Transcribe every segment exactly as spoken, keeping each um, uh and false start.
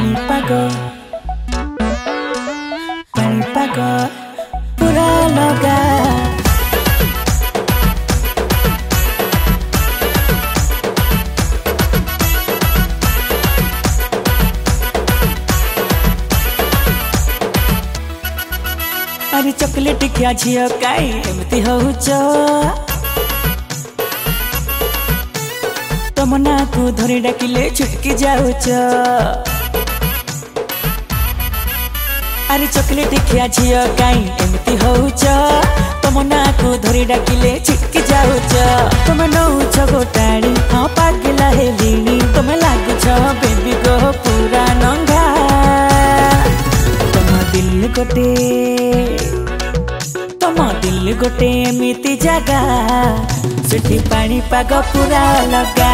पानीपाग पानीपाग पूरा लगा अरे चॉकलेट क्या झियो काई एमती होउच तम ना को धरी डाकिले छुटकी जाउच अरे चॉकलेट क्या झियो काई एमती होउच तम ना को धरी डाकिले छुटकी जाउच तुम नौछ गोटाड़ी हाँ पागला हेलिनी तुम लागुछ बेबी गो पूरा नंगा तुम दिल गोटे तुम दिल गोटे एमिति जगा सेठी पानीपाग पूरा लगा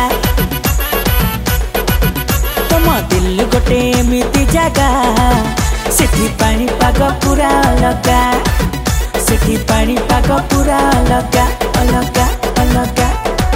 तुम दिल गोटे एमिति जगा सेठी पानीपाग पूरा लगा सेठी पानीपाग पूरा लगा अलगा अलगा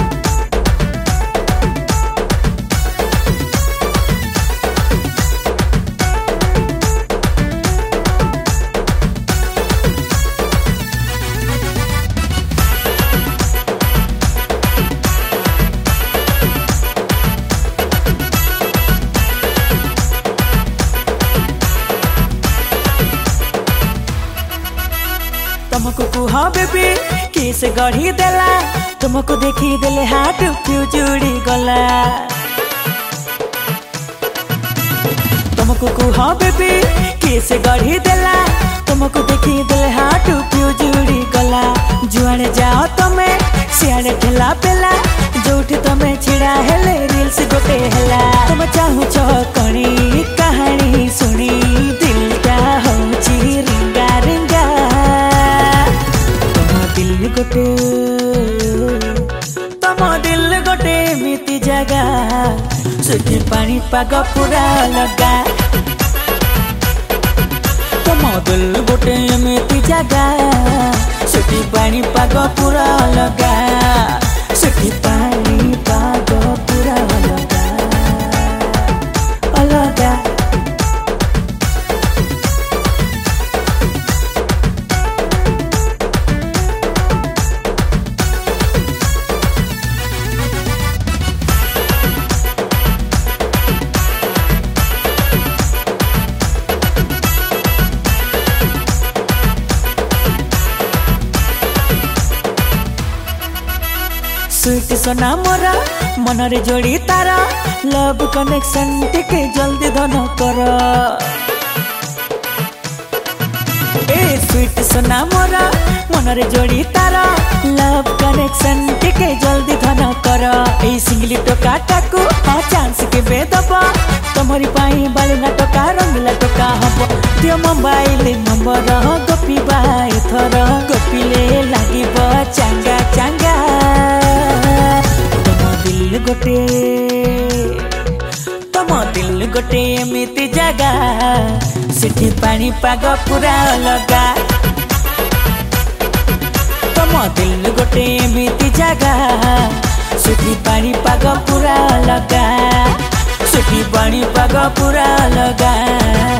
तुमको कुह बेबी किस गढ़ी देला तुमको देखी देले हाथ क्यों जुड़ी गला तुमको कुह बेबी किस गढ़ी देला तुमको देखी देले हाथ क्यों जुड़ी गला जुआड़े जाओ तमे सियाड़े ठेला पेला जोठी तमे छिड़ा हेले रील्स गोटे हेला तुम चाहू छ कणी कहानी सुनी दिलटा होची रिंगा रिंगा दिल गोटे तम दिल गोटे एमिति जगा सेठी पानीपाग पूरा लगा तम दिल गोटे एमिति जगा सेठी पानीपाग पूरा लगा सेठी पानीपाग पूरा लगा अलगा स्वीट सोना मोरा मनरे जोड़ी तारा लव कनेक्शन टिके जल्दी धन कर ए स्वीट सोना मोरा मनरे जोड़ी तारा लव कनेक्शन टिके जल्दी धन कर ए सिंगली टोका टाकू आ चांस के बेदब तमरी पाई बालना टोका रंगला टोका हब दियो मोबाइल नंबर गपिबा एथर गपिले लागिब चांगा चांगा दिल गोटे तम दिल गोटे एमिति जगा सेठी पानीपाग पूरा लगा तम दिल गोटे एमिति जगा सेठी पानीपाग पूरा लगा सेठी पानीपाग पूरा लगा।